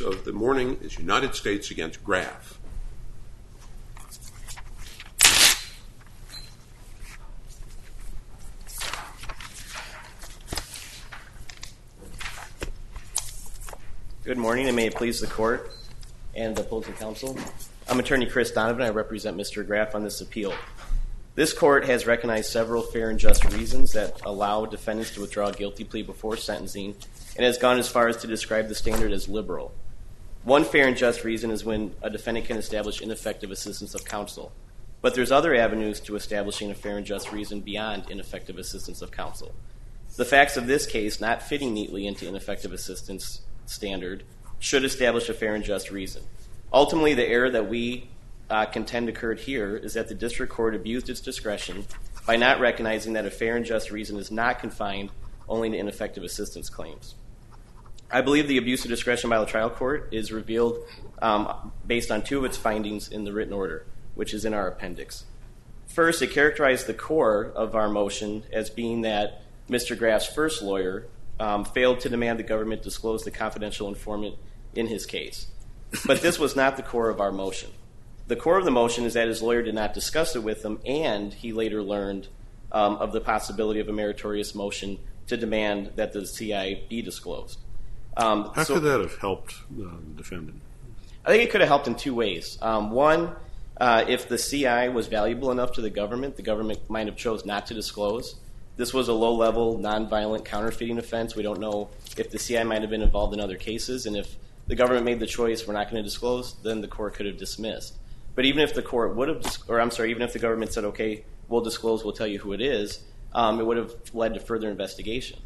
of the morning is United States against Graff. Good morning, and may it please the court and the opposing counsel. I'm attorney Chris Donovan. I represent Mr. Graff on this appeal. This court has recognized several fair and just reasons that allow defendants to withdraw a guilty plea before sentencing, and has gone as far as to describe the standard as liberal. One fair and just reason is when a defendant can establish ineffective assistance of counsel. But there's other avenues to establishing a fair and just reason beyond ineffective assistance of counsel. The facts of this case, not fitting neatly into ineffective assistance standard, should establish a fair and just reason. Ultimately, the error that we contend occurred here is that the district court abused its discretion by not recognizing that a fair and just reason is not confined only to ineffective assistance claims. I believe the abuse of discretion by the trial court is revealed based on two of its findings in the written order, which is in our appendix. First, it characterized the core of our motion as being that Mr. Graff's first lawyer failed to demand the government disclose the confidential informant in his case. But this was not the core of our motion. The core of the motion is that his lawyer did not discuss it with him, and he later learned of the possibility of a meritorious motion to demand that the CI be disclosed. How could that have helped the defendant? I think it could have helped in two ways. One, if the CI was valuable enough to the government might have chose not to disclose. This was a low-level, nonviolent counterfeiting offense. We don't know if the CI might have been involved in other cases, and if the government made the choice we're not going to disclose, then the court could have dismissed. But even if the court would have, even if the government said, okay, we'll disclose, we'll tell you who it is, it would have led to further investigation.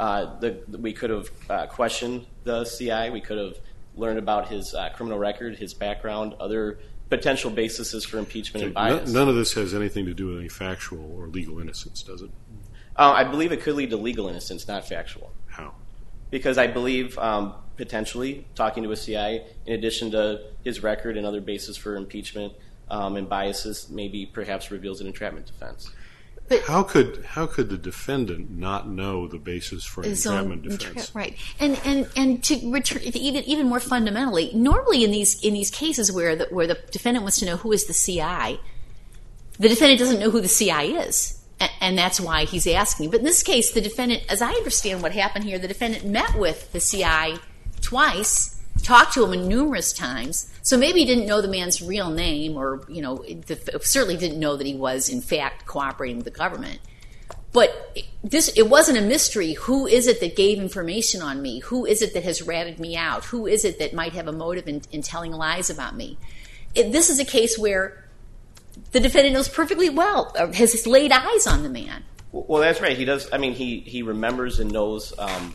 We could have questioned the CI. We could have learned about his criminal record, his background, other potential bases for impeachment and bias. None of this has anything to do with any factual or legal innocence, does it? I believe it could lead to legal innocence, not factual. How? Because I believe potentially talking to a CI, in addition to his record and other bases for impeachment and biases, maybe perhaps reveals an entrapment defense. But how could the defendant not know the basis for an entrapment defense? Right, and to return even more fundamentally, normally in these cases where the defendant wants to know who is the CI, the defendant doesn't know who the CI is. And that's why he's asking. But in this case, the defendant, as I understand what happened here, the defendant met with the CI twice, talked to him numerous times. So maybe he didn't know the man's real name, or certainly didn't know that he was in fact cooperating with the government. But it wasn't a mystery. Who is it that gave information on me? Who is it that has ratted me out? Who is it that might have a motive in telling lies about me? This is a case where the defendant knows perfectly well, has laid eyes on the man. Well, that's right. He does. I mean, he remembers and knows,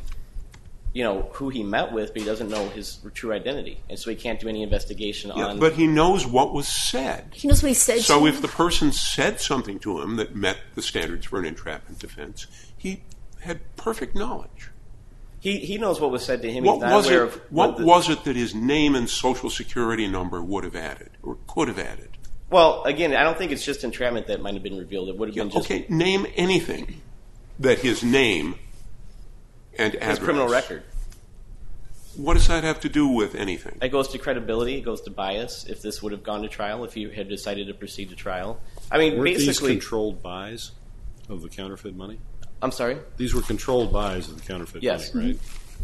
who he met with, but he doesn't know his true identity, and so he can't do any investigation on. But he knows what was said. He knows what he said. So if the person said something to him that met the standards for an entrapment defense, he had perfect knowledge. He knows what was said to him. What was it that his name and social security number would have added or could have added? Well, again, I don't think it's just entrapment that might have been revealed. It would have been just... Okay, name anything that his name and address... His criminal record. What does that have to do with anything? It goes to credibility. It goes to bias, if this would have gone to trial, if he had decided to proceed to trial. I mean, Weren't basically... these controlled buys of the counterfeit money? I'm sorry? These were controlled buys of the counterfeit money, right?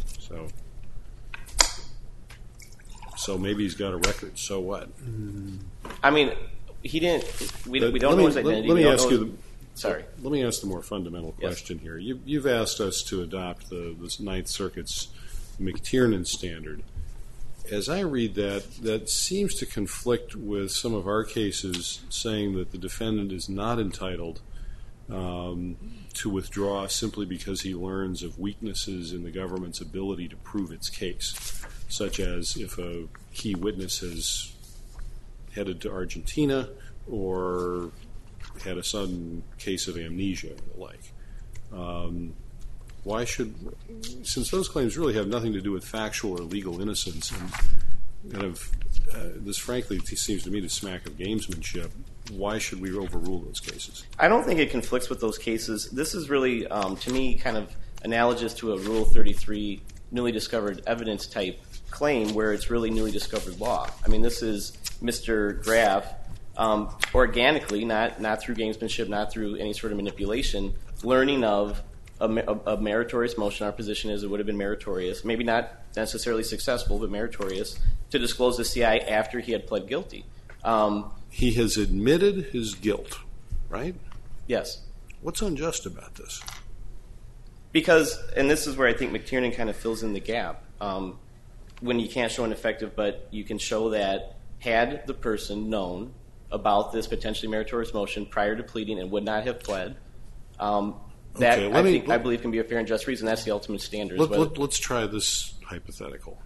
So maybe he's got a record. So what? I mean... He didn't. We don't know his identity. Let me ask you. Sorry. Let me ask the more fundamental question here. You've asked us to adopt the Ninth Circuit's McTiernan standard. As I read that seems to conflict with some of our cases saying that the defendant is not entitled to withdraw simply because he learns of weaknesses in the government's ability to prove its case, such as if a key witness has headed to Argentina or had a sudden case of amnesia and the like. Why should, since those claims really have nothing to do with factual or legal innocence, and kind of this frankly seems to me to smack of gamesmanship, why should we overrule those cases? I don't think it conflicts with those cases. This is really, to me, kind of analogous to a Rule 33 newly discovered evidence type claim where it's really newly discovered law. I mean, this is Mr. Graff organically, not through gamesmanship, not through any sort of manipulation, learning of a meritorious motion. Our position is it would have been meritorious, maybe not necessarily successful, but meritorious, to disclose to CI after he had pled guilty. He has admitted his guilt, right? Yes. What's unjust about this? Because, and this is where I think McTiernan kind of fills in the gap, when you can't show an effective, but you can show that had the person known about this potentially meritorious motion prior to pleading and would not have pled, that I believe can be a fair and just reason. That's the ultimate standard. Let's try this hypothetical.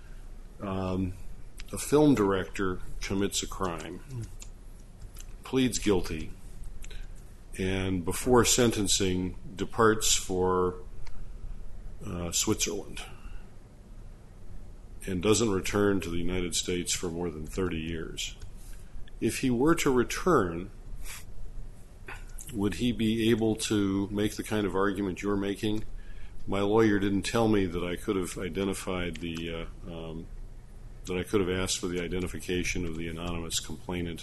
A film director commits a crime, pleads guilty, and before sentencing departs for Switzerland and doesn't return to the United States for more than 30 years. If he were to return, would he be able to make the kind of argument you're making? My lawyer didn't tell me that I could have identified that I could have asked for the identification of the anonymous complainant,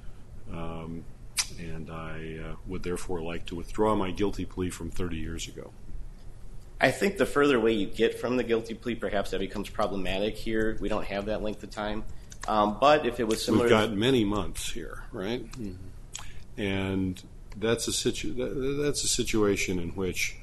and I would therefore like to withdraw my guilty plea from 30 years ago. I think the further away you get from the guilty plea, perhaps that becomes problematic here. We don't have that length of time. But if it was similar... We've got many months here, right? Mm-hmm. And that's a situation in which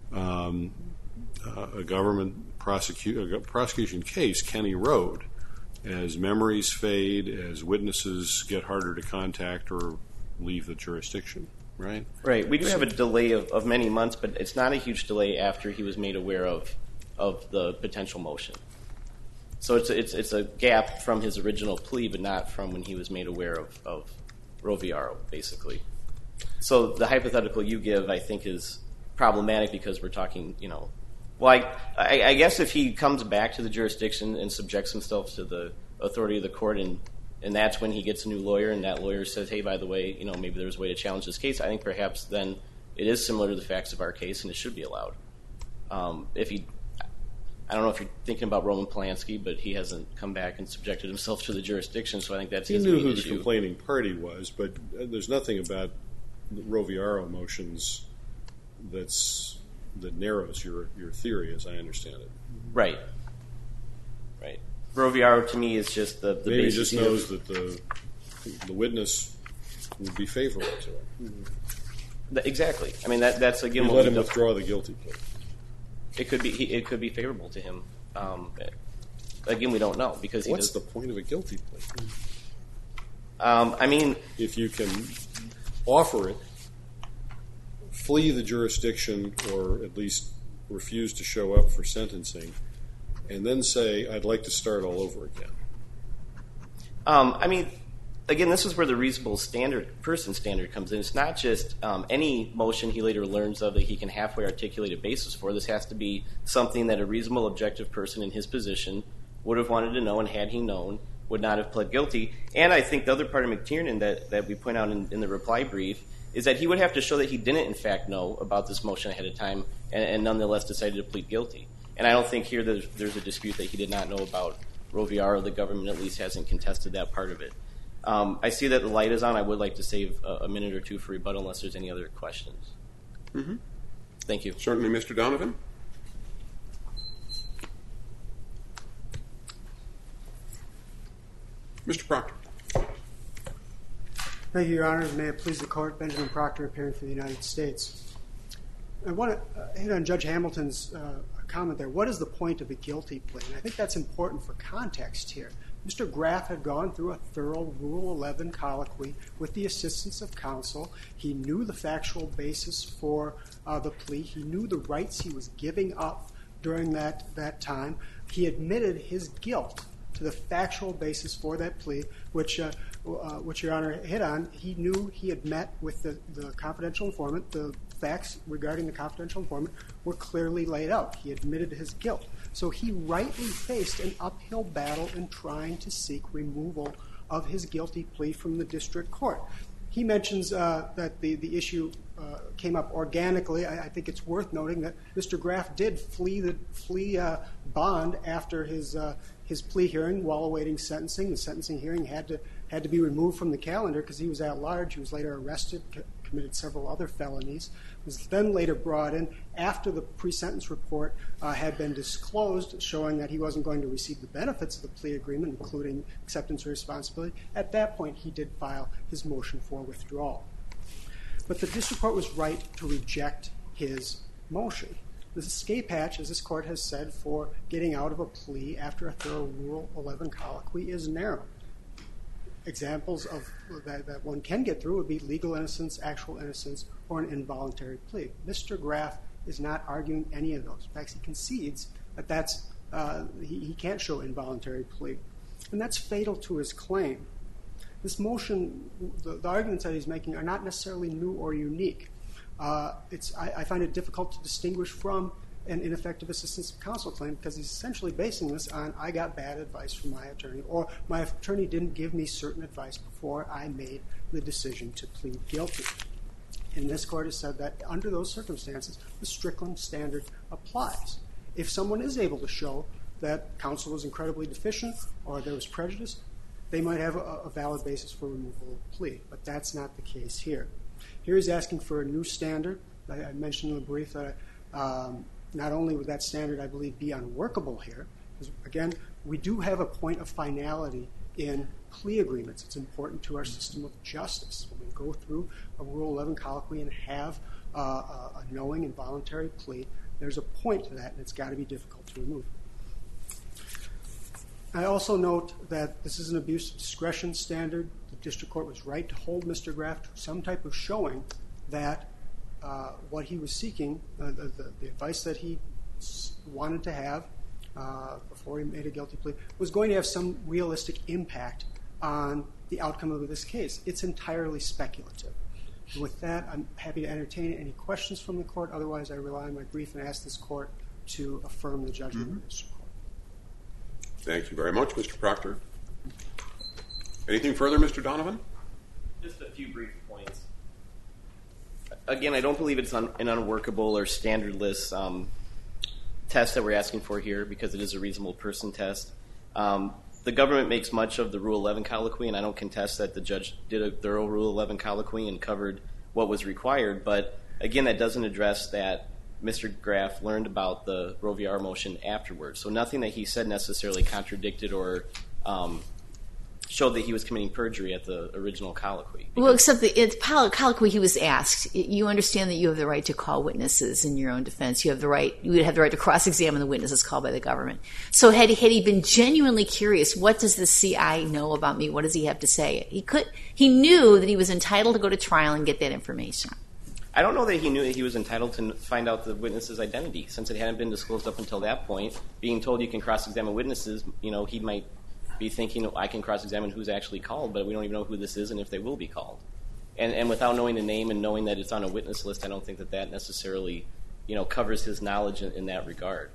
a government prosecution case can erode as memories fade, as witnesses get harder to contact or leave the jurisdiction, right? Right. We do have a delay of many months, but it's not a huge delay after he was made aware of the potential motion. So it's a gap from his original plea, but not from when he was made aware of Roviaro, basically. So the hypothetical you give, I think, is problematic because we're talking, well, I guess if he comes back to the jurisdiction and subjects himself to the authority of the court, and that's when he gets a new lawyer, and that lawyer says, hey, by the way, maybe there's a way to challenge this case, I think perhaps then it is similar to the facts of our case, and it should be allowed. I don't know if you're thinking about Roman Polanski, but he hasn't come back and subjected himself to the jurisdiction, so I think that's his main issue. He knew who the complaining party was, but there's nothing about the Roviaro motions that narrows your theory, as I understand it. Right. Roviaro, to me, is just the maybe basis. Maybe just knows that the witness would be favorable to it. Exactly. I mean, that's again. You let him withdraw the guilty plea. It could be favorable to him. Again, we don't know because what's the point of a guilty plea? I mean, if you can offer it, flee the jurisdiction, or at least refuse to show up for sentencing, and then say, I'd like to start all over again. I mean, again, this is where the reasonable person standard comes in. It's not just any motion he later learns of that he can halfway articulate a basis for. This has to be something that a reasonable, objective person in his position would have wanted to know, and had he known, would not have pled guilty. And I think the other part of McTiernan that we point out in the reply brief is that he would have to show that he didn't, in fact, know about this motion ahead of time and nonetheless decided to plead guilty. And I don't think here there's a dispute that he did not know about Roviaro. The government at least hasn't contested that part of it. I see that the light is on. I would like to save a minute or two for rebuttal unless there's any other questions. Mm-hmm. Thank you. Certainly, Mr. Donovan. Mr. Proctor. Thank you, Your Honors. May it please the Court, Benjamin Proctor, appearing for the United States. I want to hit on Judge Hamilton's comment there. What is the point of a guilty plea? And I think that's important for context here. Mr. Graff had gone through a thorough Rule 11 colloquy with the assistance of counsel. He knew the factual basis for the plea. He knew the rights he was giving up during that time. He admitted his guilt to the factual basis for that plea, which Your Honor hit on. He knew he had met with the confidential informant. The facts regarding the confidential informant were clearly laid out. He admitted his guilt. So he rightly faced an uphill battle in trying to seek removal of his guilty plea from the district court. He mentions that the issue came up organically. I think it's worth noting that Mr. Graff did flee bond after his his plea hearing while awaiting sentencing. The sentencing hearing had to be removed from the calendar because he was at large. He was later arrested, committed several other felonies, was then later brought in after the pre-sentence report had been disclosed, showing that he wasn't going to receive the benefits of the plea agreement, including acceptance of responsibility. At that point, he did file his motion for withdrawal. But the district court was right to reject his motion. The escape hatch, as this court has said, for getting out of a plea after a thorough Rule 11 colloquy is narrow. Examples of that one can get through would be legal innocence, actual innocence, or an involuntary plea. Mr. Graff is not arguing any of those. In fact, he concedes that he can't show involuntary plea. And that's fatal to his claim. This motion, the arguments that he's making are not necessarily new or unique. I find it difficult to distinguish from an ineffective assistance of counsel claim because he's essentially basing this on I got bad advice from my attorney, or my attorney didn't give me certain advice before I made the decision to plead guilty. And this court has said that under those circumstances, the Strickland standard applies. If someone is able to show that counsel was incredibly deficient or there was prejudice, they might have a valid basis for removal of the plea, but that's not the case here. Here he's asking for a new standard. I mentioned in the brief that not only would that standard, I believe, be unworkable here, because, again, we do have a point of finality in plea agreements. It's important to our system of justice. When we go through a Rule 11 colloquy and have a knowing and voluntary plea, there's a point to that, and it's got to be difficult to remove. I also note that this is an abuse of discretion standard. The district court was right to hold Mr. Graff to some type of showing that what he was seeking, the advice that he wanted to have before he made a guilty plea, was going to have some realistic impact on the outcome of this case. It's entirely speculative. And with that, I'm happy to entertain any questions from the court. Otherwise, I rely on my brief and ask this court to affirm the judgment of the district court. Thank you very much, Mr. Proctor. Anything further, Mr. Donovan? Just a few brief points. Again, I don't believe it's an unworkable or standardless test that we're asking for here because it is a reasonable person test. The government makes much of the Rule 11 colloquy, and I don't contest that the judge did a thorough Rule 11 colloquy and covered what was required. But, again, that doesn't address that Mr. Graff learned about the Roe v. R. motion afterwards. So nothing that he said necessarily contradicted or showed that he was committing perjury at the original colloquy. Well, except the colloquy he was asked, you understand that you have the right to call witnesses in your own defense. You would have the right to cross-examine the witnesses called by the government. So had he been genuinely curious, what does the CI know about me? What does he have to say? He knew that he was entitled to go to trial and get that information. I don't know that he knew that he was entitled to find out the witness's identity, since it hadn't been disclosed up until that point. Being told you can cross-examine witnesses, he might be thinking, I can cross-examine who's actually called, but we don't even know who this is and if they will be called. And without knowing the name and knowing that it's on a witness list, I don't think that necessarily, covers his knowledge in that regard.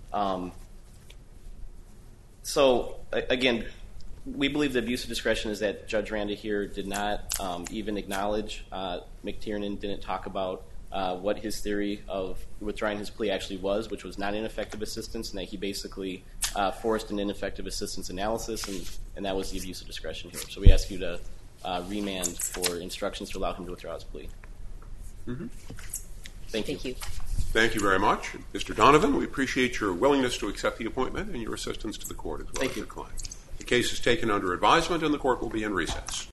So, again, we believe the abuse of discretion is that Judge Randa here did not even acknowledge McTiernan, didn't talk about what his theory of withdrawing his plea actually was, which was not ineffective assistance, and that he basically forced an ineffective assistance analysis, and that was the abuse of discretion here. So we ask you to remand for instructions to allow him to withdraw his plea. Mm-hmm. Thank you. Thank you very much. Mr. Donovan, we appreciate your willingness to accept the appointment and your assistance to the court as well as your client. The case is taken under advisement and the court will be in recess.